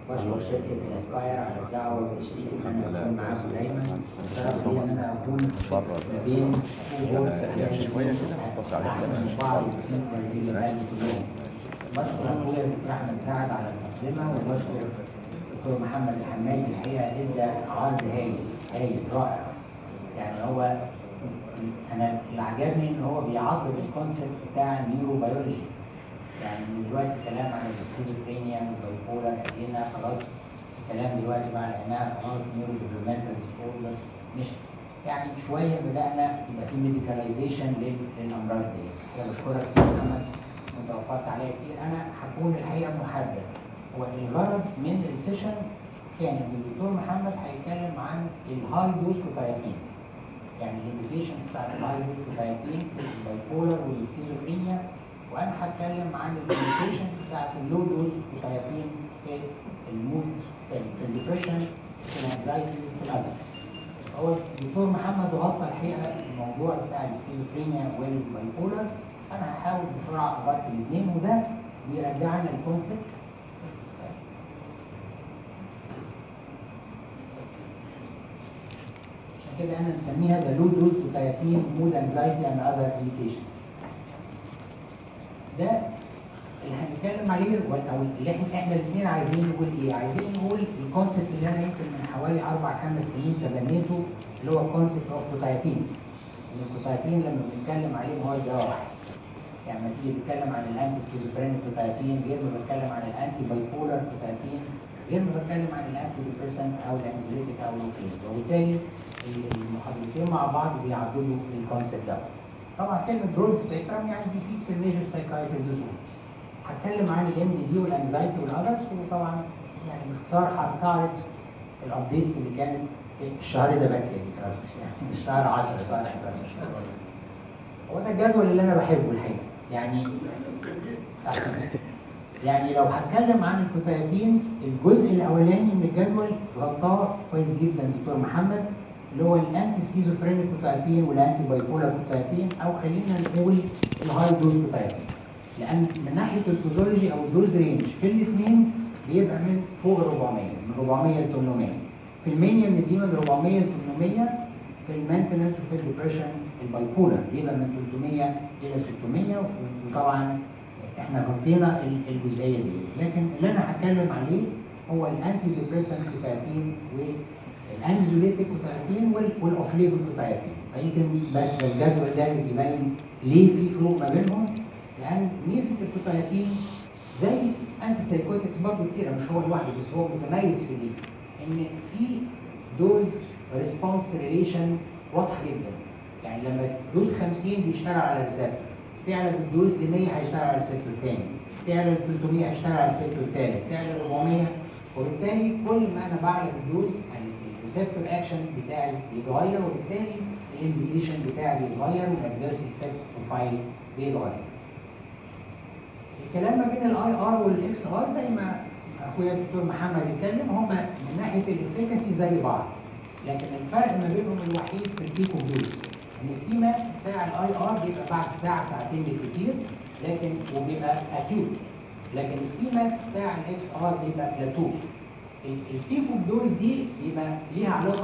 بشكر شركة الاسباير على الدعوة والتشريف ان انا اكون معاكم دايما. شرف لي ان انا اكون ما بين شويه كده احسن بعض بشكر اخويا الدكتور احمد سعد على المقدمة، وبشكر الدكتور محمد الحمادي الحقيقة ادى عرض هايل رائع. يعني هو انا اللي عجبني ان هو بيعضد الكونسيبت بتاع النيورو بيولوجي. يعني دلوقتي الكلام عن السكيزوفرينيا والبايبولار خلينا خلاص الكلام دلوقتي مع العنايه خلاص نيورو ديفلوبمنتال ديسوردر، مش يعني شويه بدانا يبقى في ميديكاليزيشن للامراض دي. انا بشكرك يا محمد وانت وفرت عليا كتير. انا هكون الحقيقه محدد. هو الغرض من السيشن كان ان الدكتور محمد هيتكلم عن الهاي دوز كوتايبين، يعني الليميتيشنز بتاعت الهاي دوز كوتايبين في البايبولار والسكيزوفرينيا، وانا هتكلم عن الليميتيشنز بتاعت اللو دوز كوتايبين في المود، في الديبريشن، في الانكزايتي، في الادكس. هو الدكتور محمد غطى الحقيقه الموضوع بتاع السكيزوفرينيا والبايبولار. انا هحاول بسرعه اغطي الاثنين، وده بيرجعنا للكونسيبت كده انا مسميها ذا لو دوز كوتايبين مود انكزايتي اند اذر انديكيشنز. ده اللي هنتكلم عليه او اللي احنا الاثنين عايزين نقول ايه؟ عايزين نقول الكونسيبت اللي انا يمكن من حوالي 4-5 سنين تبنيته، اللي هو الكونسيبت اوف كوتايبينز. ان الكوتايبين لما بنتكلم عليه هو دواء واحد. يعني لما تيجي تتكلم عن الانتي سكيزوفرينيك كوتايبين غير ما بتكلم عن الانتي بايبولار كوتايبين غير ما بتكلم عن الانتي ديبريسنت او الانكزيوليتيك او الاوبيويد، وبالتالي المحاضرتين مع بعض بيعضدوا الكونسيبت ده. طبعا كلمه برود سبيكترم يعني بيفيد في الميجر سايكايتري ديزوردرز. هتكلم عن الام دي والانكزايتي والادكس، وطبعا يعني باختصار هستعرض الابديتس اللي كانت في الشهر ده بس، يعني مش شهر 10 شهر 11. هو ده الجدول اللي انا بحبه الحقيقه. يعني لو هتكلم عن الكوتايبين، الجزء الاولاني من الجدول غطاه كويس جدا الدكتور محمد، اللي هو الانتي سكيزوفرينيك كوتايبين والانتي بايبولار كوتايبين، او خلينا نقول الهاي دوز كوتايبين. لان من ناحيه البوزولوجي او الدوز رينج في الاثنين بيبقى من فوق ال 400، من 400 ل 800. في المانيا بنديه من 400 ل 800، في المينتنس وفي الديبريشن البايبولار بيبقى من 300 الى 600. وطبعا احنا غطينا الجزئيه دي، لكن اللي انا هتكلم عليه هو الانتي ديبريسنت كوتايبين والانكزيوليتيك كوتايبين والاوف ليبل كوتايبين. فيمكن بس الجدول ده بيبين ليه في فروق ما بينهم، لان ميزه الكوتايبين زي انتي سايكوتكس برضه كتير، مش هو لوحده بس هو متميز في دي، ان في دوز ريسبونس ريليشن واضحه جدا. يعني لما دوز 50 بيشتغل على ريسبتور، تعلى بالدوز ل 100 هيشتغل على ريسبتور ثاني، تعلى ل 300 هيشتغل على ريسبتور ثالث، تعلى ل 400. وبالتالي كل ما انا بعلى بالدوز يعني الريسبتور اكشن بتاعي بيتغير، وبالتالي الانديكيشن بتاعي بيتغير والادفيرس افكت بروفايل بيتغير. الكلام ما بين الاي ار والاكس ار زي ما اخويا الدكتور محمد اتكلم، هم من ناحيه الافيكاسي زي بعض، لكن الفرق ما بينهم الوحيد في البيك اوف دوز. ان السي ماكس بتاع الاي ار بيبقى بعد ساعه ساعتين بالكثير، لكن وبيبقى اكيوت، لكن السي ماكس بتاع الاكس ار بيبقى بلاتو. البيك اوف دوز دي بيبقى ليها علاقه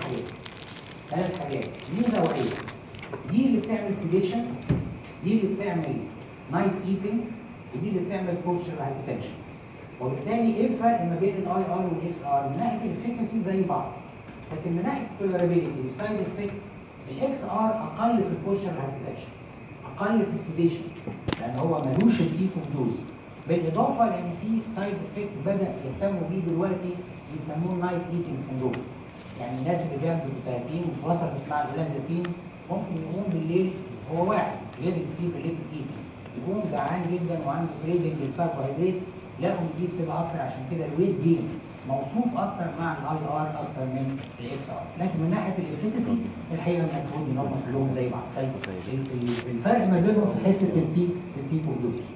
بثلاث حاجات ميزه وعيب. دي اللي بتعمل سيديشن، دي اللي بتعمل نايت ايتنج، ودي اللي بتعمل بوستشر هايبوتنشن. وبالتالي ايه الفرق ما بين الاي ار والاكس ار؟ من ناحيه الافيكاسي زي بعض، لكن من ناحيه التوليرابيلتي والسايد افكت الاكس ار اقل في البوستشر هايبوتنشن، اقل في السيديشن، لان هو ملوش البيك اوف دوز. بالاضافه لان في سايد افكت بدا يهتموا بيه دلوقتي بيسموه نايت ايتنج سندروم. يعني الناس اللي بياخدوا كوتايبين واتوصفت مع الولانزابين ممكن يقوم بالليل هو واحد غير السليب ريليتد ايتنج، يكون جعان جدا وعنده كريدنج للكربوهيدرات، لقوا دي بتبقى اكتر، عشان كده الويت جين موصوف اكتر مع الاي ار اكتر من الاكس ار. لكن من ناحيه الافيكاسي الحقيقه المفروض ان هم كلهم زي بعض. الفرق ما بينهم في حته البيك اوف دوز.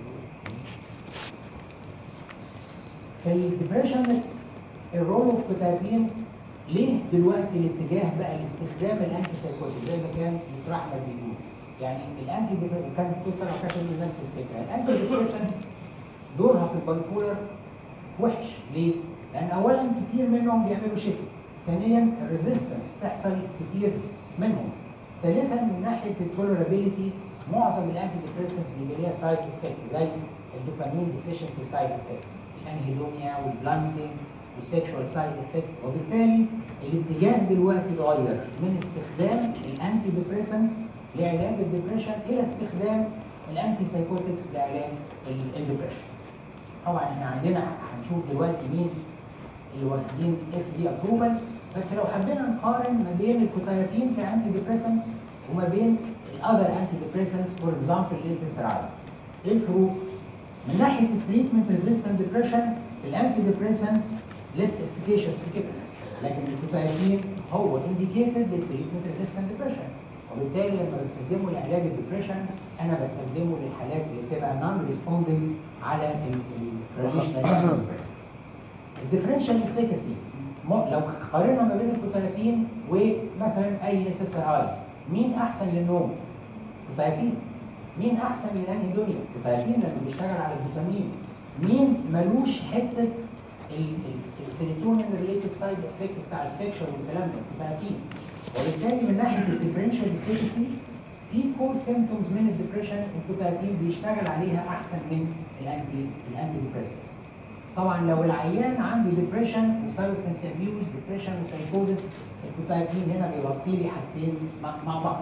في الديبريشن الرول اوف كوتايبين، ليه دلوقتي الاتجاه بقى لاستخدام الانتي سايكوتيك زي ما كان دكتور احمد بيقول؟ يعني الانتي كان الدكتور طلع كاتب نفس الفكره. الانتي ديبريسنس دورها في البايبولر وحش. ليه؟ لان اولا كتير منهم بيعملوا شيفت، ثانيا الريزيستنس بتحصل كتير منهم، ثالثا من ناحيه التولرابيلتي معظم الانتي ديبريسنس بيبقى ليها سايد افكت زي الدوبامين ديفيشنسي سايد افكتس، الانهيدونيا والبلانتنج والسيكشوال سايد افكت. وبالتالي الاتجاه دلوقتي اتغير من استخدام الانتي ديبريسنس لعلاج الديبريشن الى استخدام الانتي سايكوتكس لعلاج الديبريشن. طبعا احنا عندنا هنشوف دلوقتي مين اللي واخدين FDA ابروفال، بس لو حبينا نقارن ما بين الكوتايابين كانتي ديبريسنت وما بين الاذر انتي ديبريسنتس فور اكزامبل SSRI، ايه الفروق؟ من ناحيه التريتمنت ريزيستنت ديبريشن الانتي ديبريسنتس ليس افيكيشس في كده، لكن الكوتايابين هو انديكيتد للتريتمنت ريزيستنت ديبريشن، وبالتالي لما بستخدمه لعلاج الديبريشن انا بستخدمه للحالات اللي بتبقى نون ريسبوندنج على التراديشنال انتي ديبريسنتس. الديفرنشال افيكاسي لو قارنا ما بين الكوتايابين ومثلا اي SSRI، مين احسن للنوم؟ كوتايابين. مين احسن للانهيدونيا؟ كوتايابين لما بيشتغل على الدوبامين. مين ملوش حته السيروتونين ريليتد سايد افكت بتاع السكشوال والكلام ده؟ كوتايابين. وبالتالي من ناحيه الديفرنشال افيكاسي في كور سيمبتومز من الديبريشن الكوتايابين بيشتغل عليها احسن من الانتي ديبريسنتس. طبعا لو العيان عنده ديبريشن وسايلنس ابيوز، ديبريشن وسايكوزس، الكوتايابين هنا بيغطي لي حاجتين مع بعض.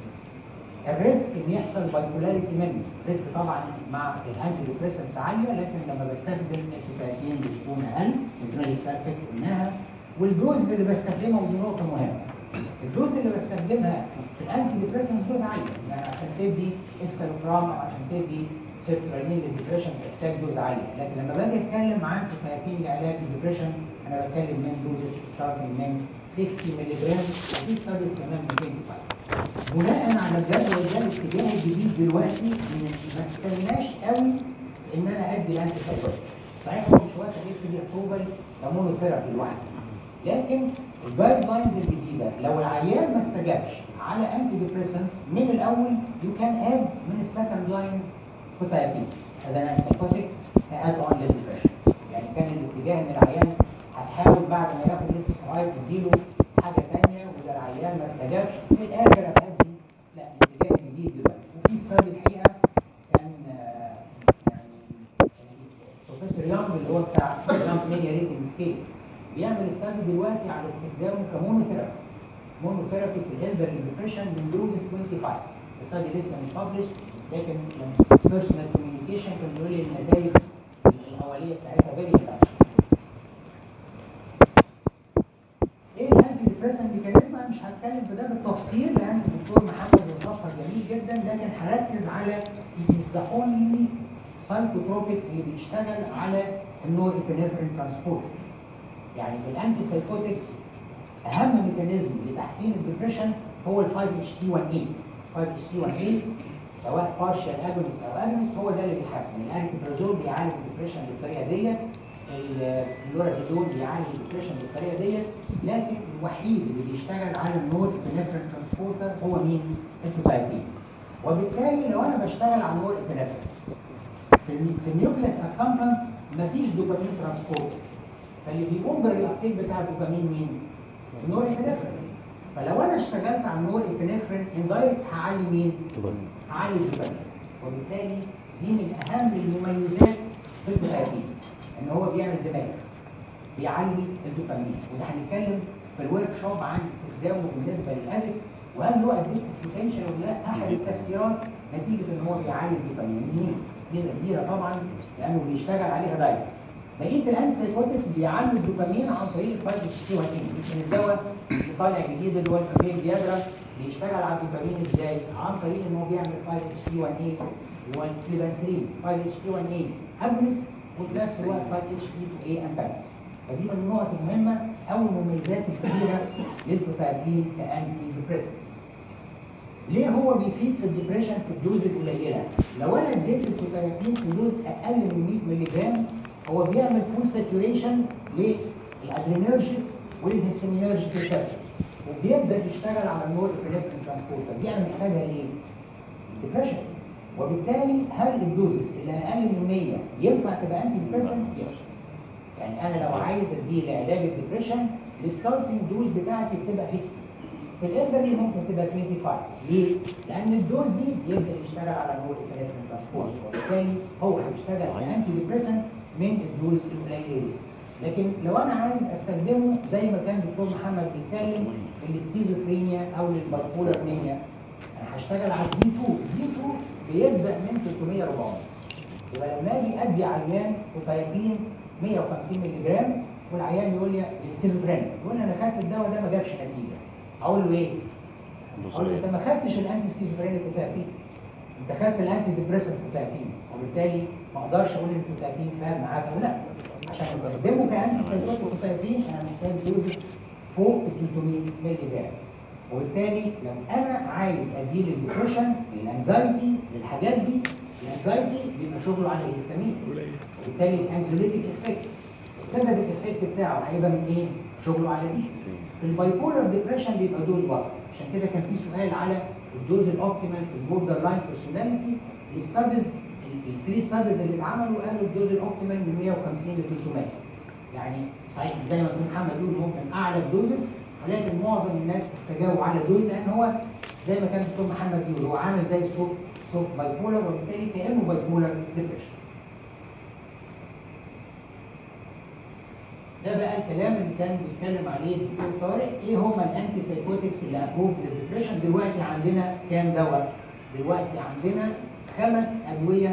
الريسك ان يحصل بايبولاريتي منه، الريسك طبعا مع الانتي ديبريسنتس عاليه، لكن لما بستخدم الكوتايابين بتكون اقل، سينكرونيك سايد افكت قلناها. والدوز اللي بستخدمها ودي نقطه مهمه، الدوز اللي بستخدمها في الانتي ديبريسنتس دوز عاليه، يعني عشان تدي اسكالوبرام او عشان تدي سيرترالين للديبريشن بتحتاج دوز عاليه، لكن لما باجي اتكلم عن كوتايابين لعلاج الديبريشن انا بتكلم من دوزز ستارتنج من 50 مللي جرام وفي ستاديز كمان 205. بناء على الجدول ده الاتجاه الجديد دلوقتي ما استناش قوي ان انا ادي الانتي سايكوتيك. صحيح هو مش واخد FDA ابروفال كمونوثيرابي لوحده، لكن الجايد لاينز الجديده لو العيان ما استجابش على انتي ديبريسنتس من الاول يو كان اد من السكند لاين كوتايابين از ان انتي سايكوتيك اد اون للديبريشن. يعني كان الاتجاه ان العيان هتحاول بعد ما ياخد SSRI تديله حاجه ثانيه، واذا العيان ما استجابش في الاخر هتدي لا الاتجاه الجديد دلوقتي. وفي ستادي الحقيقه كان يعني بروفيسور يانج اللي هو بتاع يانج ميديا ريتنج سكيل بيعمل ستادي دلوقتي على استخدامه كمونوثيرابي، مونوثيرابي في الهيلبري ديبريشن من دوزز 25. الستادي لسه مش ببلش، لكن بيرسونال كوميونيكيشن كان بيقول لي النتائج الاوليه بتاعتها فيري انترستنج. ايه الانتي ديبريسنت ميكانيزم؟ انا مش هتكلم في ده بالتفصيل لان الدكتور محمد وصفها جميل جدا، لكن هركز على is the only psychotropic اللي بيشتغل على النور ابنفرين ترانسبورت. يعني في الانتي سايكوتكس اهم ميكانيزم لتحسين الديبريشن هو ال 5-HT1A. 5-HT1A سواء بارشال اجونست او اجونست هو ده اللي بيحسن. الانتيبرازول بيعالج الديبريشن بالطريقه ديت، اللورازيدون بيعالج الديبريشن بالطريقه ديت، لكن الوحيد اللي بيشتغل على النور ابنفرين ترانسبورتر هو مين؟ الكوتايابين. وبالتالي لو انا بشتغل على النور ابنفرين في النيوكليس اكامبانس مفيش دوبامين ترانسبورتر، فاللي بيقوم بالريابتيك بتاع الدوبامين مين؟ النور ابنفرين. فلو انا اشتغلت على النور ابنفرين اندايركت هعلي مين؟ هعلي الدوبامين. وبالتالي دي من اهم المميزات في الكوتايابين ان هو بيعمل دماغ، بيعلي الدوبامين. وده هنتكلم في الورك شوب عن استخدامه بالنسبه للادكت وهل له ادكتيف بوتنشال ولا لا. احد التفسيرات نتيجه ان هو بيعلي الدوبامين، دي ميزه كبيره طبعا لانه بيشتغل عليها دايركت. بقيه الانتي سايكوتكس بيعلوا الدوبامين عن طريق ال 5-HT1A. يمكن الدواء اللي طالع جديد اللي هو الفاميل دياجرام بيشتغل على الدوبامين ازاي؟ عن طريق ان هو بيعمل 5-HT1A والكليبانسرين 5-HT1A اجونست وفي نفس الوقت 5-HT2A انتاجونست. فدي من النقط المهمه او المميزات الكبيره للكوتايابين كانتي ديبريسنت. ليه هو بيفيد في الديبريشن في الدوز القليله؟ لو انا اديت الكوتايابين في دوز اقل من 100 مللي جرام هو بيعمل فول ساتوريشن للادرينرجيك والهيستامينرجيك ريسبتورز وبيبدا يشتغل على النور ابنفرين ترانسبورتر. دي انا محتاجها ليه؟ الديبريشن. وبالتالي هل الدوزز اللي اقل من 100 ينفع تبقى انتي ديبريسنت؟ يس. يعني انا لو عايز اديه لعلاج الدبريشن الستارتنج دوز بتاعتي بتبقى 50. في الالدرلي ممكن تبقى 25. ليه؟ لان الدوز دي بيبدا يشتغل على نور الابنفرين ترانسبورت، وبالتالي هو هيشتغل كانتي ديبريسنت من الدوز القليله دي. لكن لو انا عايز استخدمه زي ما كان دكتور محمد بيتكلم للسكيزوفرينيا او للبايبولار مانيا، انا هشتغل على الدي 2. الدي 2 بيبدا من 300 400. يبقى لما اجي ادي عيان كوتايبين 150 مللي جرام والعيان يقول لي السكيزوفرينيا، يقول لي انا خدت الدواء ده ما جابش نتيجه. اقول له ايه؟ اقول له انت ما خدتش الانتي سكيزوفرينيا كوتايبين، انت خدت الانتي ديبريسنت كوتايبين، وبالتالي ما اقدرش اقول ان الكوتايبين فاهم معاك ولا لا. عشان استخدمه كانتي سايكوتيك كوتايبين انا محتاج دوز فوق 300 مللي جرام. وبالتالي لو انا عايز اديه للديبريشن للانزايتي للحاجات دي، الانزايتي بيبقى شغله على الهستامين، وبالتالي الانزوليتيك افكت السيداتيك افكت بتاعه هيبقى من ايه؟ شغله على دي. في البايبولار ديبريشن بيبقى دوز وسط، عشان كده كان في سؤال على الدوز الاوبتيمال في البوردر لاين بيرسوناليتي. الستاديز الثري ستاديز اللي اتعملوا قالوا الدوز الاوبتيمال من 150 ل 300. يعني صحيح زي ما كان محمد بيقول ممكن اعلى الدوزز، ولكن معظم الناس استجابوا على الدوز لان هو زي ما كان دكتور محمد بيقول هو عامل زي سوفت بايبولار، وبالتالي كانه بايبولار ديبريشن. ده بقى الكلام اللي كان بيتكلم عليه الدكتور طارق. ايه هما الانتي سايكوتكس اللي ابروف للديبريشن؟ دلوقتي عندنا كام دواء؟ دلوقتي عندنا 5 ادويه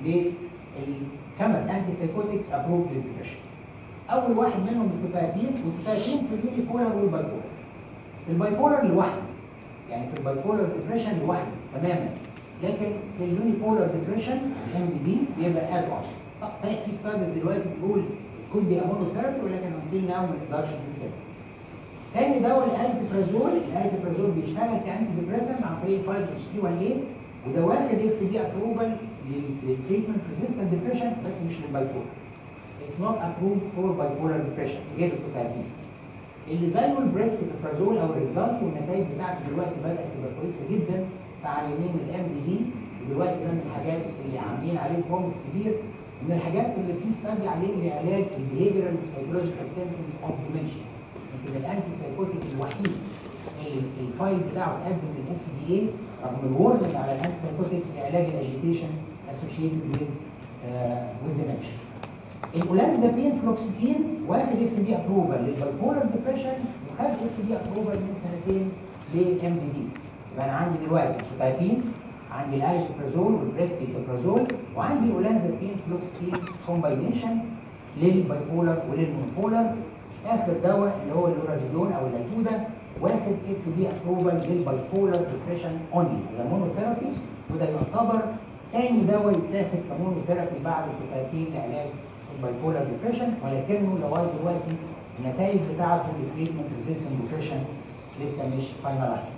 للخمس انتي سايكوتكس ابروف للديبريشن. اول واحد منهم الكوتايبين، والكوتايبين في اليونيبولار والبايبولار. في البايبولار لوحده، يعني في البايبولار ديبريشن لوحده تماما، لكن في اليونيبولار ديبريشن الام دي بي بيبقى اد اون. طب صحيح في ستاديز دلوقتي بتقول كود بي امونوثيرابي، ولكن انتل ناو ما نقدرش نقول كده. تاني دواء الالبرازول. الالبرازول بيشتغل كانتي ديبريسنت عن طريق 5 اتش تي 1 اي، وده واخد اف دي ابروفال للتريتمنت ريزيستنت ديبريشن بس مش للبايبولار. It's not approved for bipolar depression غير الكوتايبين. اللي زيه البريكسيبرازول او الريكزالت، والنتائج بتاعته دلوقتي بدات تبقى كويسه جدا في عيانين الام دي دي، ودلوقتي ده من الحاجات اللي عاملين عليه بروميس كبير، من الحاجات اللي في ستادي عليه لعلاج البيهيفيرال والسايكولوجيكال سيمبتومز اوف ديمنشيا. يمكن الانتي سايكوتيك الوحيد اللي الفايل بتاعه اتقدم للاف دي اي رغم الورنينج على الانتي سايكوتكس لعلاج الاجيتيشن اسوشيتد with dementia. الاولانزابين فلوكسيتين واخد اف دي ابروفال للبايبولار ديبريشن، وخد اف دي ابروفال من سنتين للام دي دي. يبقى انا عندي دلوقتي الكوتايبين، عندي الالبرازول والبريكسيبرازول، وعندي الاولانزابين فلوكسيتين كومباينيشن للبايبولار وللمونبولار. اخر دواء اللي هو اللورازيدون او الليتودا واخد اف دي ابروفال للبايبولار ديبريشن اونلي از مونوثيرابي، وده يعتبر ثاني دواء يتاخد كمونوثيرابي بعد الكوتايبين لعلاج البايبولار ديبريشن، ولكنه لغايه دلوقتي النتائج بتاعته للتريتمنت ريزيستنت ديبريشن لسه مش فاينلايز.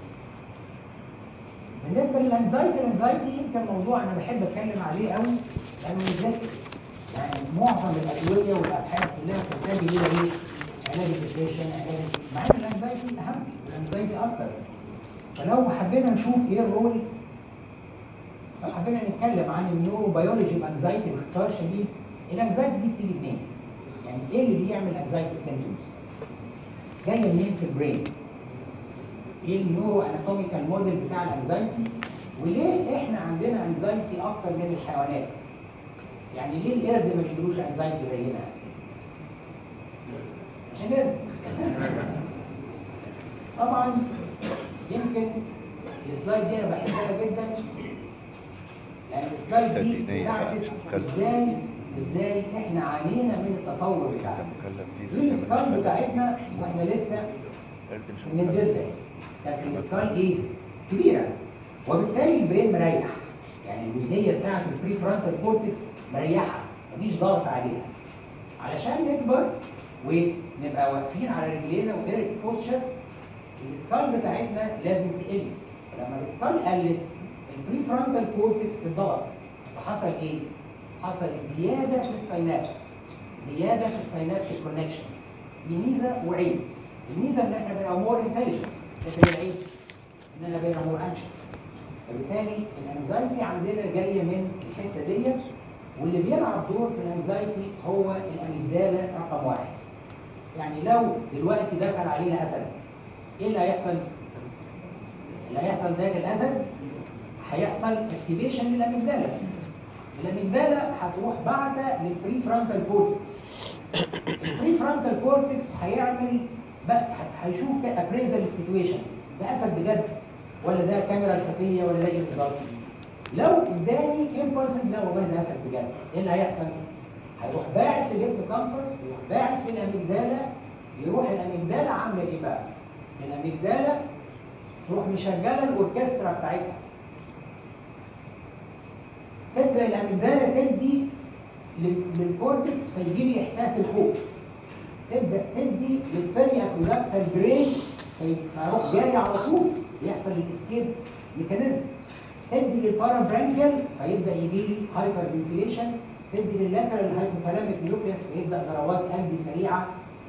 بالنسبه للانزايتي، الانزايتي يمكن موضوع انا بحب اتكلم عليه قوي لانه مذاكر. يعني معظم الادويه والابحاث كلها بتتجه الى ايه؟ علاج الديبريشن، مع ان الانزايتي اهم والانزايتي اكتر. فلو حبينا نشوف ايه الرول، لو حبينا نتكلم عن النيورو بيولوجي بانزايتي باختصار شديد، الانزايتي دي بتيجي منين؟ يعني ايه اللي بيعمل انزايتي سيمبتومز؟ جايه منين في البرين؟ ايه النيورو اناتوميكال موديل بتاع الانزايتي؟ وليه احنا عندنا انزايتي اكتر من الحيوانات؟ يعني ليه القرد ما بيجيلوش انزايتي زينا؟ عشان قرد. طبعا يمكن السلايد دي انا بحبها جدا، لان السلايد دي بتعكس ازاي احنا عانينا من التطور بتاعنا. دي السكال بتاعتنا واحنا لسه بنتولد، كانت السكال ايه؟ كبيره، وبالتالي البرين مريح. يعني الجزئيه بتاعت البري فرونتال كورتكس مريحه، مفيش ضغط عليها. علشان نكبر ونبقى واقفين على رجلينا وديركت بوستشر، السكال بتاعتنا لازم تقل. لما السكال قلت البري فرونتال كورتكس اتضغط، فحصل ايه؟ حصل زياده في الساينابس، زياده في الساينابتيك كونكشنز. دي ميزه وعيب. الميزه ان احنا بقينا مور انتليجنت، لكن العيب اننا بقينا مور انشس. فبالتالي الانزايتي عندنا جايه من الحته ديت، واللي بيلعب دور في الانكزايتي هو الاميجدالا رقم 1. يعني لو دلوقتي دخل علينا اسد، ايه اللي هيحصل؟ اللي هيحصل داخل الاسد هيحصل اكتيفيشن للاميجدالا. الاميجدالا هتروح بعدها للبري فرونتال كورتكس. البري فرونتال كورتكس هيعمل بقى، هيشوف ابريزل السيتويشن، ده اسد بجد ولا ده كاميرا خفيه ولا ده ايه بالظبط؟ لو اداني امبولسز لا والله ده اسد بجد، ايه اللي هيحصل؟ هيروح باعت للهيبوكامبس، يروح باعت للاميجدالا، يروح الاميجدالا عامله ايه بقى؟ الاميجدالا تروح مشغله الاوركسترا بتاعتها. تبدا الاميجدالا تدي للكورتكس فيجي لي احساس الخوف. تبدا تدي للبري اكويدكتال برين فيروح جاري على طول، يحصل الاسكيب ميكانيزم. تدي للبارابرانكيال فيبدا يجي لي هايبر فنتيليشن. تدي لللاترال هايبوثالاميك نيوكليس فيبدا ضربات قلب سريعه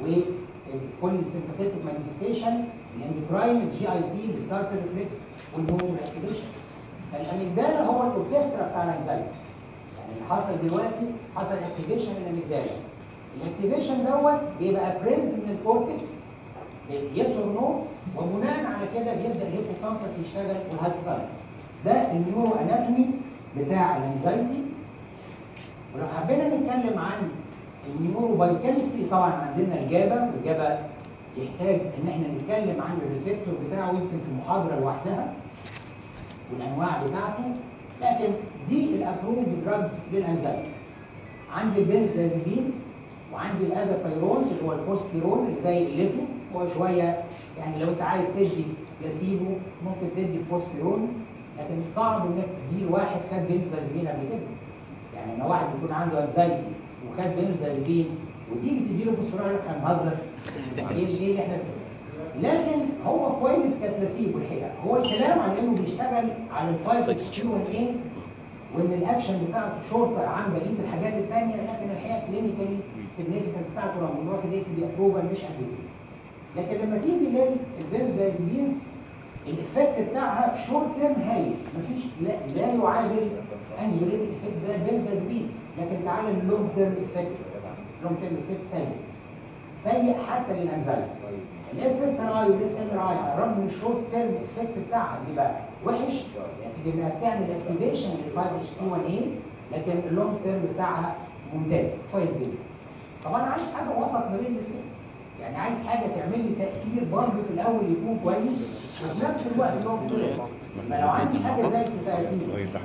وكل سيمباثيتك مانيفستيشن. الاندوكراين، الجي اي تي، الستارتر ريفلكس والموتور اكتيفيشن. فالاميجدالا هو الاوركسترا بتاع الانكزايتي. يعني اللي حصل دلوقتي حصل اكتيفيشن للاميجدالا. الاكتيفيشن دوت بيبقى بريزد من الكورتكس يس اور نو، وبناء على كده بيبدا الهيبوكامبس يشتغل والهايبوثالامس. ده النيورو اناتومي بتاع الانكزايتي. ولو حبينا نتكلم عن النيورو بايوكيمستري طبعا عندنا الجابا، والجابا يحتاج ان احنا نتكلم عن الريسبتور بتاعه يمكن في محاضره لوحدها والانواع بتاعته، لكن دي الابروفد دراجز للانكزايتي. عندي البنزودازيبين وعندي الازابايرون اللي هو البوستيرون اللي زي الليتو، هو شويه يعني لو انت عايز تدي بلاسيبو ممكن تدي البوستيرون، لكن صعب انك تدي لواحد خد بنزودازيبين قبل كده. يعني لما واحد يكون عنده انكزايتي وخد بنزودازيبين وتيجي تديله بوستيرون يقول لك احنا بنهزر، ايه اللي احنا فيه؟ لكن هو كويس كبلاسيبو الحقيقه. هو الكلام عن انه بيشتغل على الفايت اتش 1 اي وان الاكشن بتاعته شورتر عن بقيه الحاجات الثانيه، لكن الحقيقه كلينيكالي السيجنفكنس بتاعته لما واخد ايه في دي ابروفال مش قد كده. لكن لما تيجي للبنزودازيبينز الافكت بتاعها شورت تيرم هايل، مفيش لا يعادل انجيوليتيك افكت زي البنزودازيبين، لكن تعالى اللونج تيرم افكت، لونج تيرم افكت سيء حتى للانكزايتي. الاس اس ار اي والاس ام ار اي على الرغم من الشورت تيرم افكت بتاعها بيبقى وحش، يعني انها بتعمل اكتيفيشن لل 5 اتش 2 1 اي، لكن اللونج تيرم بتاعها ممتاز كويس جدا. طبعا عايز حاجه وسط ما بين الاثنين، يعني عايز حاجه تعمل لي تاثير برضه في الاول يكون كويس وفي نفس الوقت اللونج تيرم. فلو عندي حاجه زي الكوتاكين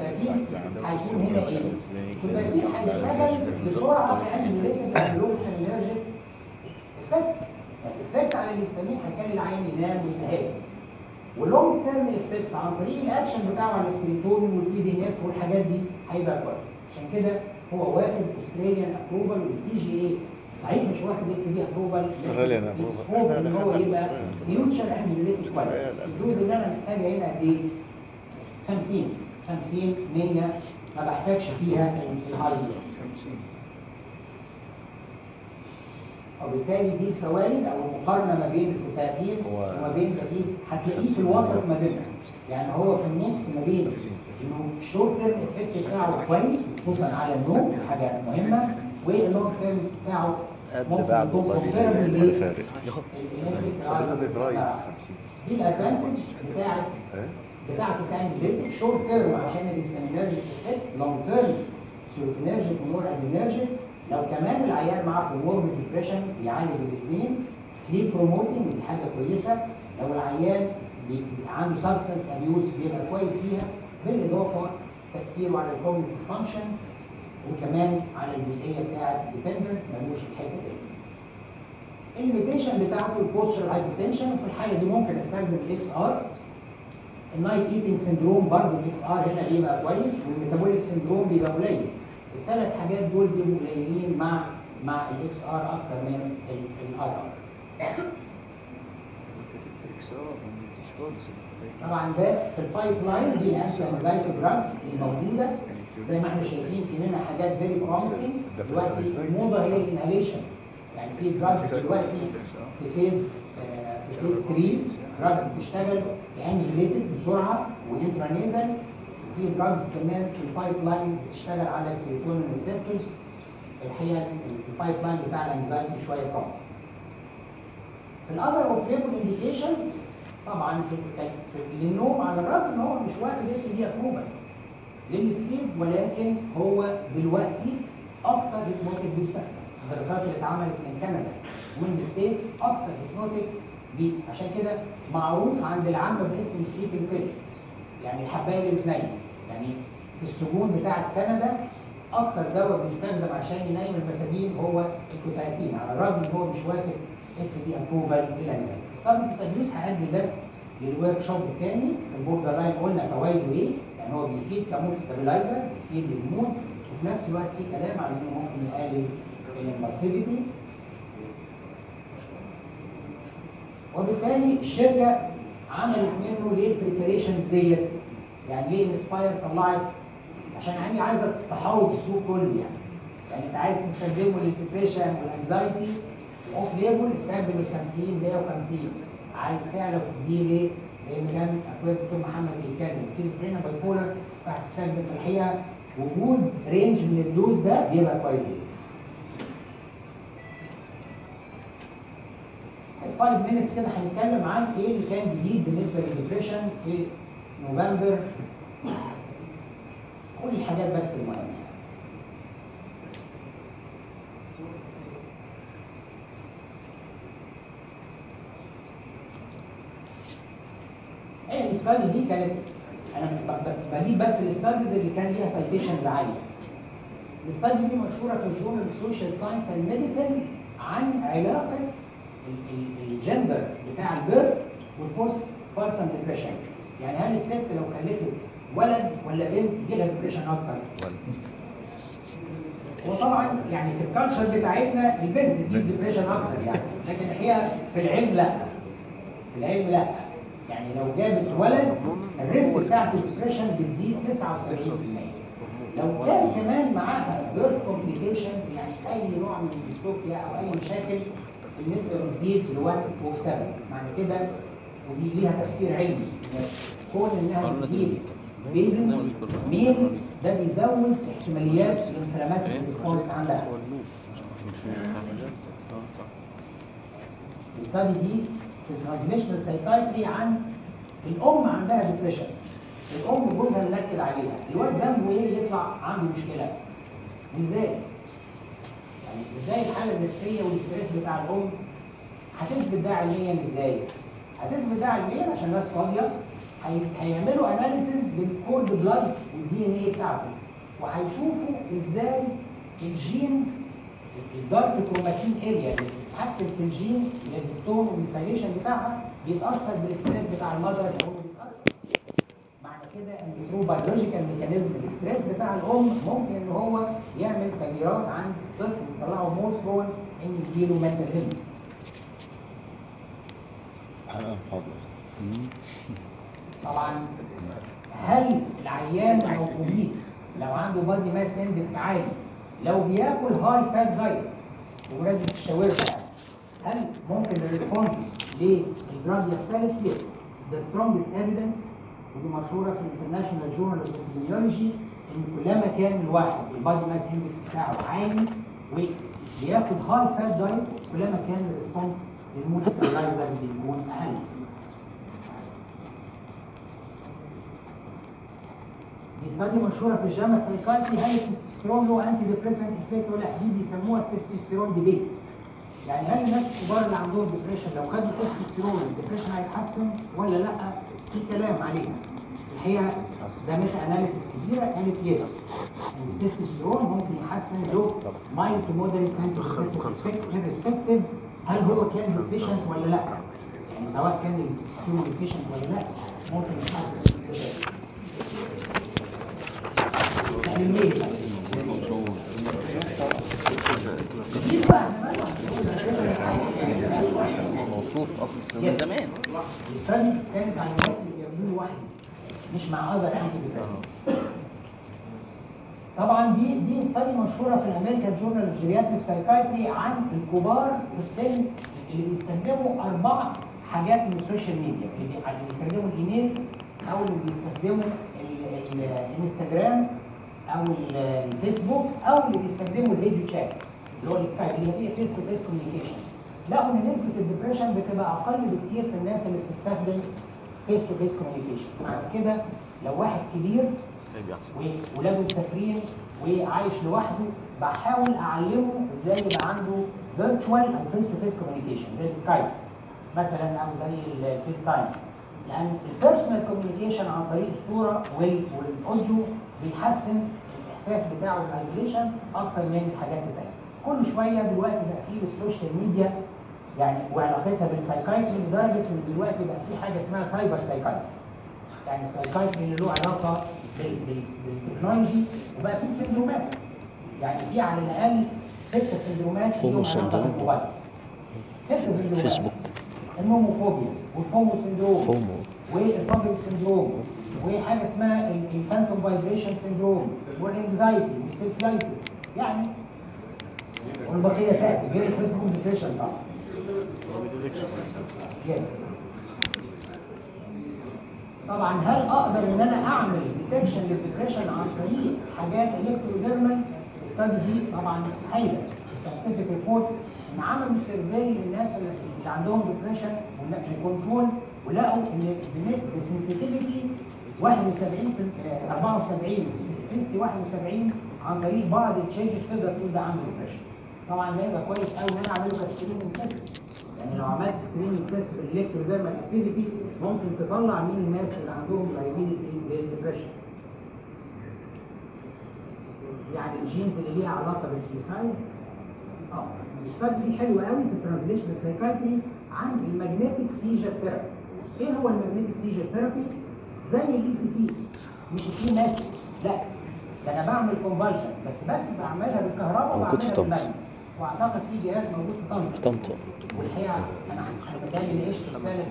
هيكون هنا ايه؟ الكوتاكين هيشتغل بسرعه كانه ريتد انرجيك افكت. الافكت على الهستامين هيخلي العين ينام ويتهادى. واللونج تيرم افكت عن طريق الاكشن بتاعه على السيروتونين والبي دي اف والحاجات دي هيبقى كويس. عشان كده هو واخد استراليان ابروفال والدي جي اي صحيح مش واخد اف دي ابروفال، استراليان ابروفال هو ان هو يبقى فيوتشر انجيوليتيك كويس. الدوز اللي انا محتاجها هنا قد ايه؟ 50 100 ما بحتاجش فيها الهاي دوز. وبالتالي دي الفوائد او المقارنه ما بين الكوتاكين وما بين بقيه هتلاقيه في الوسط ما بينهم. يعني هو في النص ما بين انه الشورت تيرم افكت بتاعه كويس خصوصا على النوم حاجه مهمه، واللونج تيرم بتاعه ممكن يكون كومبيربل دي الادفانتج بتاعته كانجليتيك. شورت تيرم عشان الهستامينرجيك افكت، لونج تيرم سيروتونيرجيك ونور ادرينرجيك. لو كمان العيان معاه كوموربيد ديبريشن يعالج الاثنين. سليب بروموتنج دي حاجه كويسه. لو العيان عنده سبستنس ابيوز بيبقى كويس فيها، بالاضافه تاثيره على الكوجنيتيف فانكشن وكمان على الجزئيه بتاعه ديبندنس ملوش الحته دي. الليميتيشن بتاعته البوستشر هايبوتنشن، في الحاله دي ممكن استخدم الاكس ار. النايت ايتنج سندروم برضه الاكس ار هنا بيبقى كويس، والميتابوليك سندروم بيبقى قليل. الثلاث حاجات دول بيبقوا قليلين مع الاكس ار اكتر من الار ار. طبعا ده في البايب لاين دي انتي انزايتي دراجز الموجوده زي ما احنا شايفين، في منها حاجات فيري بروميسنج. دلوقتي الموضه هي الانهاليشن، يعني في دراجز دلوقتي في فيز 3 دراجز بتشتغل انجليتد بسرعه وانترانيزل وفي دراجز كمان في البايب لاين بتشتغل على السيروتونين ريسبتورز. الحقيقه البايب لاين بتاع الانكزايتي شويه كويس. في الاذر اوف ليبل انديكيشنز طبعا في النوم، على الرغم ان هو مش واخد اف دي ابروفل للسليب، ولكن هو دلوقتي اكتر هيبنوتيك بيستخدم. الدراسات اللي اتعملت من كندا ومن الستيتس اكتر هيبنوتيك عشان كده معروف عند العامه باسم سليبنج بيل، يعني الحبايه اللي بتنيم. يعني في السجون بتاعت كندا اكتر دواء بيستخدم عشان ينيم المساجين هو الكوتايتين، على الرغم ان هو مش واخد اف دي ابروفال للانزيم. السبستنس ابيوز هادي ده للورك شوب الثاني. البوردر لاين قلنا فوائده ايه؟ يعني هو بيفيد كمود ستابلايزر، بيفيد للمود، وفي نفس الوقت في كلام على انه ممكن يقلل الامبالسيفيتي. وبالتالي الشركه عملت منه ليه البريباريشنز ديت؟ يعني ليه انسباير طلعت عشان يعني عايزه تحوط السوق كله يعني انت عايز تستخدمه للديبريشن والانكزايتي اوف ليبل استخدم ال 50 150. عايز تعرف دي ليه؟ زي ما كان اخويا الدكتور محمد بيتكلم سكيزوفرينيا باي بولر، فهتستخدم في الحقيقه وجود رينج من الدوز ده بيبقى كويس جدا. 5 minutes كده هنتكلم عن ايه اللي كان جديد بالنسبه للديبريشن في نوفمبر. كل الحاجات بس المهمه. الاستادي دي كانت انا بجيب بس الاستاديز اللي كان ليها سايتيشنز عاليه. الاستادي دي مشهوره في الجورنال سوشيال ساينس اند ميديسن عن علاقه الجندر بتاع البيرث والبوست بارتم ديبريشن. يعني هل الست لو خلفت ولد ولا بنت يجي لها ديبريشن اكتر؟ وطبعا يعني في الكالتشر بتاعتنا البنت دي ديبريشن اكتر يعني، لكن الحقيقه في العلم لا. في العلم لا. يعني لو جابت ولد الريسك بتاعت الديبريشن بتزيد 79%. لو كان كمان معاها بيرث كومبليكيشنز يعني اي نوع من الديستوبيا او اي مشاكل النسبه بتزيد في الوقت فوق 7. معنى كده ودي ليها تفسير علمي كون انها بتجيب بيبيز ميل ده بيزود احتماليات الانفلاماتيك ريسبونس عندها. الاستادي دي في الترانزليشنال سايكايتري عن الام عندها ديبريشن. الام جوزها منكد عليها، الواد ذنبه ايه يطلع عنده مشكله؟ ازاي؟ يعني ازاي الحاله النفسيه والستريس بتاع الام هتثبت ده علميا ازاي؟ هتثبت ده علميا عشان ناس فاضيه هيعملوا اناليسيز للكولد بلاد والدي ان ايه بتاعته، وهيشوفوا ازاي الجينز الدارك كروماتين اريا اللي بتتحكم في الجين الهيستون والميثايليشن بتاعها بيتاثر بالستريس بتاع المذر اللي هو بيتاثر. معنى كده ان ثرو بيولوجيكال ميكانيزم الستريس بتاع الام ممكن ان هو يعمل تغييرات عند الطفل ويطلعه مور برون ان يجيله منتال هيلث. طبعا هل العيان او البوليس لو عنده بادي ماس اندكس عالي لو بياكل هاي فات دايت بمناسبه الشاورما هل ممكن الريسبونس للدراج يختلف؟ يس. ذا سترونجست ايفيدنس ودي مشهوره في الانترناشونال جورنال اوف ابيديميولوجي ان كلما كان الواحد البادي ماس اندكس بتاعه عالي وبياخد هاي فات دايت كلما كان الريسبونس للمود ستابلايزر بيكون اقل. دي استادي مشهوره في الجاما سايكايتري هل التستوستيرون له انتي ديبريسنت افكت ولا لا؟ دي بيسموها التستوستيرون ديبيت. يعني هل الناس الكبار اللي عندهم ديبريشن لو خدوا تستوستيرون الديبريشن هيتحسن ولا لا؟ في كلام عليها. الحقيقه ده ميتا اناليسيس كبيره قالت يس ان التستوستيرون ممكن يحسن له مايلد تو مودريت انتي ديبريسنت افكت ريسبكتيف هل هو كان ديبريشن ولا لا؟ يعني سواء كان التستوستيرون ديبريشن ولا لا ممكن يحسن موصوف اصل السنه زمان. الاستادي كانت على الناس اللي بياخدوه لوحده مش مع اذر انتي ديبريسنت. طبعا دي استادي مشهوره في الامريكان جورنال اوف جيرياتريك سايكايتري عن الكبار في السن اللي بيستخدموا 4 حاجات من السوشيال ميديا، اللي بيستخدموا الايميل او اللي بيستخدموا الانستجرام او الفيسبوك او اللي بيستخدموا الفيديو شات اللي هو السكايب اللي فيه فيس تو فيس كوميونيكيشن، لقوا ان نسبه الديبريشن بتبقى اقل بكتير في الناس اللي بتستخدم فيس تو فيس كوميونيكيشن. معنى كده لو واحد كبير وولاده مسافرين وعايش لوحده بحاول اعلمه ازاي يبقى عنده فيرتشوال او فيس تو فيس كوميونيكيشن زي السكايب مثلا او زي الفيس تايم، لان البيرسونال كوميونيكيشن عن طريق الصوره والاوديو بيحسن الاحساس بتاعه بالايزوليشن اكتر من الحاجات الثانيه. كل شويه دلوقتي بقى فيه بالسوشيال ميديا يعني وعلاقتها بالسايكايتري لدرجه ان دلوقتي بقى في حاجه اسمها سايبر سايكايتري، يعني السايكايتري اللي له علاقه بالتكنولوجي، وبقى في سندرومات، يعني في على الاقل 6 سندرومات لهم علاقه بالموبايل. 6 سندرومات: فيسبوك، النوموفوبيا والفومو سندروم والبابل سندروم وحاجه اسمها الفانتوم فايبريشن سندروم والانكزايتي والسيلفلايتس، يعني والبقيه تاتي غير الفيسبوك ديبريشن طبعا. يس. طبعا هل اقدر ان انا اعمل ديتكشن للديبريشن عن طريق حاجات الكتروديرمال؟ الستادي دي طبعا هايله. الساينتفك ريبورت ان عملوا سيرفي للناس اللي عندهم ديبريشن وكنترول، ولقوا ان السنسيتيفيتي 71 74 سبيسيفيستي 71 عن طريق بعض التشينجز تقدر تقول ده عنده ديبريشن. طبعا ده يبقى كويس قوي ان انا اعمله كسكريننج تيست، يعني لو عملت سكريننج تيست بالالكتروديرمال اكتيفيتي ممكن تطلع مين الناس اللي عندهم لايبيليتي للديبريشن. يعني الجينز اللي ليها علاقه بالسويسايد. الاستادي دي حلوه قوي في الترانزليشنال سايكايتري عن الماجنتيك سيجر ثيرابي. ايه هو الماجنتيك سيجر ثيرابي؟ زي الاي سي تي، مش في ماسك، لا ده انا بعمل كونفالجن بس بعملها بالكهرباء وبعملها بالماجنت، واعتقد في جهاز موجود في طنطا. والحقيقه انا بتهيألي ناقشت رساله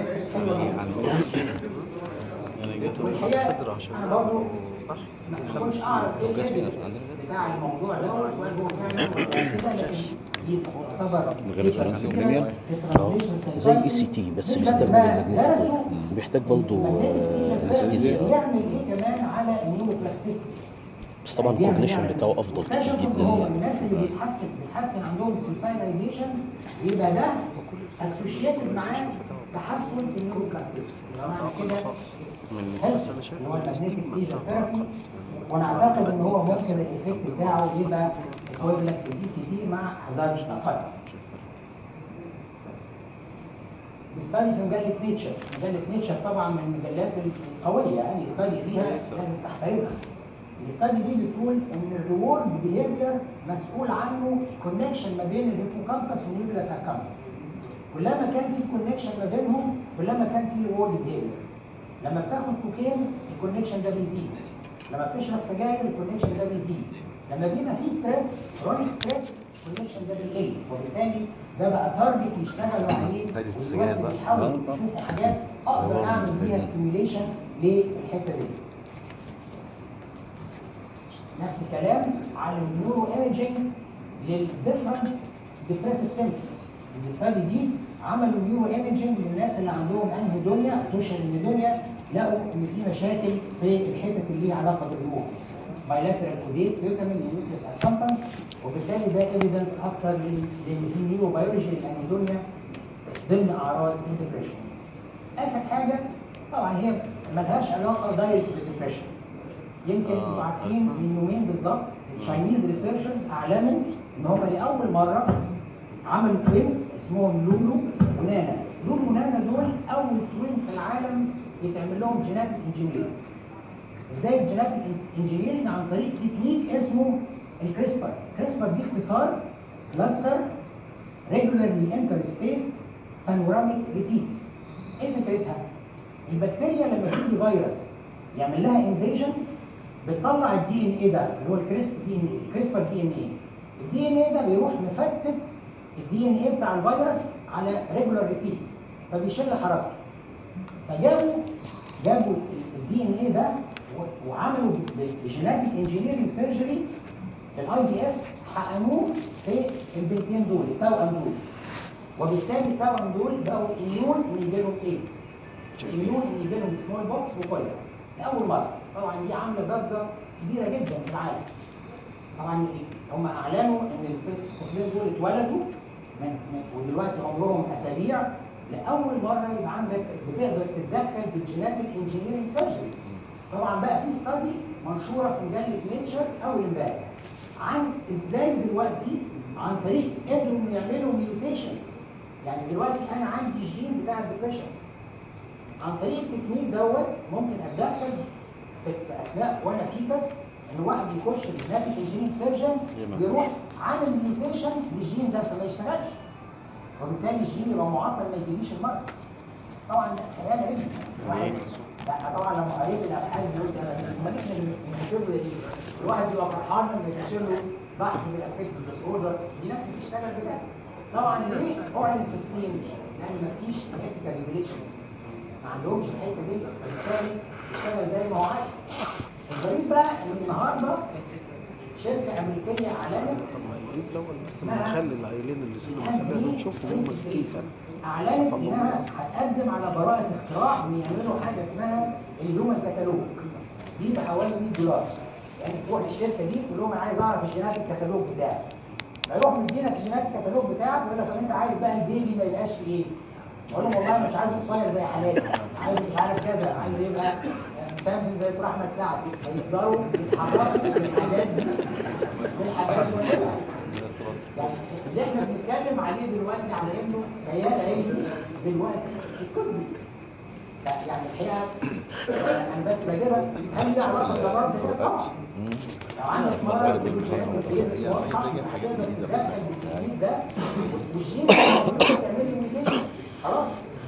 والحقيقه انا برضه ما كنتش اعرف ايه بتاع الموضوع دوت ولا هو فعلا كده، لكن دي تعتبر غير الترانسليشن زي اي سي تي بس بيستخدم الماجنتيك وبيحتاج برضه انستيزيا. بيعمل ايه كمان على النيوروبلاستيسيتي، بس طبعا الكوجنيشن بتاعه افضل كتير جدا. هو الناس اللي بيتحسن عندهم السوسايد ايديشن يبقى ده اسوشيتد معاه تحسن النيوروبلاستيسيتي. معنى كده اللي هو الماجنتيك سيجر ثيرابي، وانا اعتقد ان هو ممكن الايفكت بتاعه يبقى ايكويفالنت للدي سي تي مع هازارد ستافايد. بيستدي في مجله نيتشر. مجله نيتشر طبعا من المجلات القويه، يعني يستدي فيها لازم تحترمها. الاستادي دي بتقول ان الريورد بيهيفير مسؤول عنه كونكشن ما بين الهيبوكامبس والنيوكليس اكامبس. كلما كان في كونكشن ما بينهم كلما كان في ريورد بيهيفير. لما بتاخد كوكين الكونكشن ده بيزيد، لما بتشرب سجاير الكونكشن ده بيزيد، لما بيبقى في ستريس كرونيك ستريس الكونكشن ده بيقل، وبالتالي ده بقى تارجت يشتغلوا عليه ودلوقتي بيحاولوا يشوفوا حاجات اقدر اعمل بيها ستيميوليشن للحته دي. نفس الكلام على النيورو ايمجنج للديفرنت ديبريسيف سيمبتومز. الاستادي دي عملوا نيورو ايمجنج للناس اللي عندهم انهيدونيا سوشيال انهيدونيا، لقوا ان في مشاكل في الحتت اللي ليها علاقه بالروح بايلاترال كوديت فيتامين نيوكليس اكامبانس، وبالتالي ده ايفيدنس اكتر لان في نيورو بيولوجي الانهيدونيا ضمن اعراض الديبريشن. اخر حاجه طبعا هي ملهاش علاقه دايركت بالديبريشن، يمكن انتوا عارفين من يومين بالظبط التشاينيز ريسيرشرز اعلنوا ان هم لاول مره عملوا توينز اسمهم لولو ونانا. لولو ونانا دول اول توين في العالم يتعمل لهم جيناتيك انجينيرنج. ازاي الجيناتيك انجينيرنج؟ عن طريق تكنيك اسمه الكريسبر. الكريسبر دي اختصار كلاستر ريجولارلي انترسبيسد بانوراميك ريبيتس. ايه فكرتها؟ البكتيريا لما تيجي فيروس يعمل لها انفيجن بتطلع الدي ان ايه ده اللي هو الكريسبر دي ان ايه. الدي ان ايه ده بيروح مفتت الدي ان ايه بتاع الفيروس على ريجولار ريبيتس فبيشيل حركته. فجابوا الدي ان ايه ده وعملوا بجيناتيك انجينيرنج سيرجري الاي دي اف، حقنوه في البنتين دول التوأم دول، وبالتالي التوأم دول بقوا اميون ان يجي لهم ايدز، اميون ان يجي لهم سمول بوكس وكوليرا لاول مره. طبعا دي عامله ضجه كبيره جدا في العالم. طبعا هم اعلنوا ان الطفلين دول اتولدوا ودلوقتي عمرهم اسابيع، لاول مره يبقى عندك بتقدر تتدخل بالجيناتيك انجينيرنج سيرجري. طبعا بقى في ستادي منشوره في مجله نيتشر اول امبارح عن ازاي دلوقتي عن طريق قدروا يعملوا ميوتيشنز. يعني دلوقتي انا عندي الجين بتاع الديبريشن، عن طريق التكنيك دوت ممكن اتدخل في اثناء وانا فيتس ان واحد يخش جيناتيك انجينيرنج سيرجن يروح عامل ميوتيشن للجين ده فما يشتغلش، وبالتالي الجين يبقى معطل ما يجيليش المرض. طبعا ده خيال علمي. لا طبعا لما قريت الابحاث دي قلت امال احنا بنكتب له ايه؟ الواحد بيبقى فرحان لما يكتب له بحث بالافكت ديس اوردر، دي ناس بتشتغل بجد. طبعا ليه اعلن في الصين؟ لان مفيش ايثيكال ريجوليشنز، ما عندهمش الحته دي، فبالتالي يشتغل زي ما هو عايز. الغريب بقى ان النهارده شركه امريكيه اعلنت بس ما نخلي العيلين اللي سنهم اسابيع دول نشوفهم هم 60 سنه. اعلنت انها هتقدم على براءه اختراع ان يعملوا حاجه اسمها الهيومن كتالوج، دي بحوالي $100. يعني تروح الشركه دي تقول لهم انا عايز اعرف الجينات الكتالوج بتاعك، فيروح مدينك الجينات الكتالوج بتاعك ويقول لك طب انت عايز بقى البيبي ما يبقاش في ايه؟ اقول لهم والله مش عايز قصير زي حالاتي، عايز مش عارف كذا، عايز يبقى سامسونج زي دكتور احمد سعد، فيقدروا يتحركوا بالحاجات دي يعني اللي احنا بنتكلم عليه دلوقتي على انه خيال علمي دلوقتي الطبي. يعني الحقيقه انا بس بجيبها هل ليها علاقه بالامراض كده؟ طبعا. لو عندك مرض الجين واضحه هتقدر تتدخل بالتكنيك ده والجين تعمل له ميوتيشن خلاص.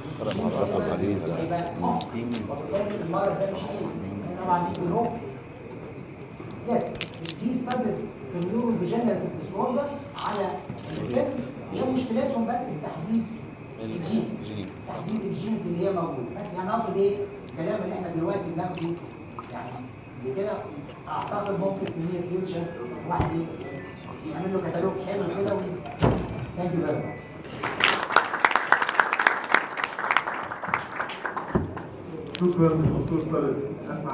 هيبقى وبالتالي المرض ده مش هيجي. طبعا دي بنوك يس في ستاديز في النيورو ديجنريتيف ديس اوردر على الجسم هي مشكلتهم بس تحديد الجينز، تحديد الجينز اللي هي موجوده. بس يعني اقصد ايه؟ الكلام اللي احنا دلوقتي بناخده يعني بكده اعتقد ممكن في النير فيوتشر واحد يعمل له كتالوج حلو كده. ثانك يو فيري ماتش. شكرا دكتور طارق.